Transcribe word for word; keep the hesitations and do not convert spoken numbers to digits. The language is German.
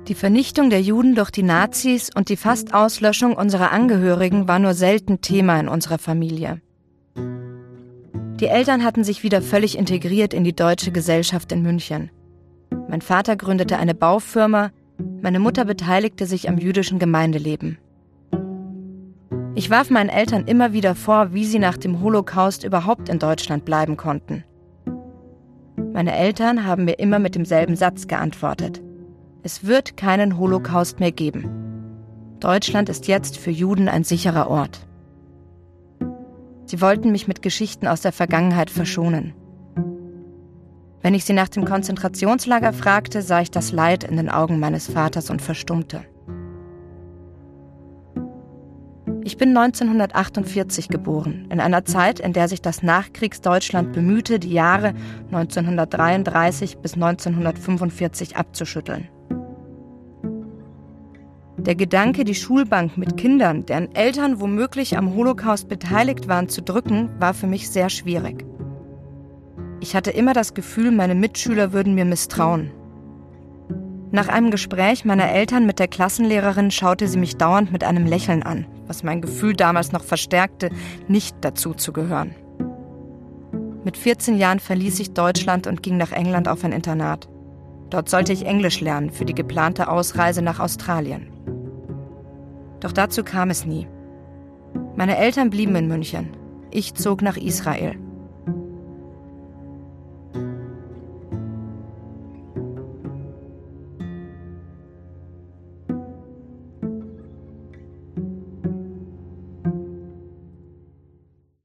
Die Vernichtung der Juden durch die Nazis und die Fast-Auslöschung unserer Angehörigen war nur selten Thema in unserer Familie. Die Eltern hatten sich wieder völlig integriert in die deutsche Gesellschaft in München. Mein Vater gründete eine Baufirma, meine Mutter beteiligte sich am jüdischen Gemeindeleben. Ich warf meinen Eltern immer wieder vor, wie sie nach dem Holocaust überhaupt in Deutschland bleiben konnten. Meine Eltern haben mir immer mit demselben Satz geantwortet: Es wird keinen Holocaust mehr geben. Deutschland ist jetzt für Juden ein sicherer Ort. Sie wollten mich mit Geschichten aus der Vergangenheit verschonen. Wenn ich sie nach dem Konzentrationslager fragte, sah ich das Leid in den Augen meines Vaters und verstummte. Ich bin neunzehnhundertachtundvierzig geboren, in einer Zeit, in der sich das Nachkriegsdeutschland bemühte, die Jahre neunzehnhundertdreiunddreißig bis neunzehnhundertfünfundvierzig abzuschütteln. Der Gedanke, die Schulbank mit Kindern, deren Eltern womöglich am Holocaust beteiligt waren, zu drücken, war für mich sehr schwierig. Ich hatte immer das Gefühl, meine Mitschüler würden mir misstrauen. Nach einem Gespräch meiner Eltern mit der Klassenlehrerin schaute sie mich dauernd mit einem Lächeln an, was mein Gefühl damals noch verstärkte, nicht dazu zu gehören. Mit vierzehn Jahren verließ ich Deutschland und ging nach England auf ein Internat. Dort sollte ich Englisch lernen für die geplante Ausreise nach Australien. Doch dazu kam es nie. Meine Eltern blieben in München. Ich zog nach Israel.